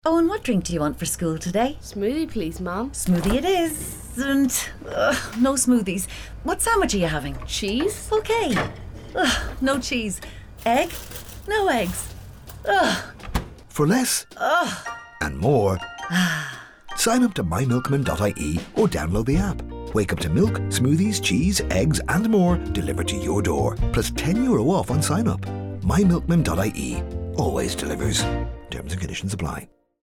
Oh, and what drink do you want for school today? Smoothie, please, Mum. Smoothie it is. And no smoothies. What sandwich are you having? Cheese? Okay. No cheese. Egg? No eggs. For less and more, sign up to mymilkman.ie or download the app. Wake up to milk, smoothies, cheese, eggs and more delivered to your door. Plus €10 off on sign up. Mymilkman.ie. Always delivers. Terms and conditions apply.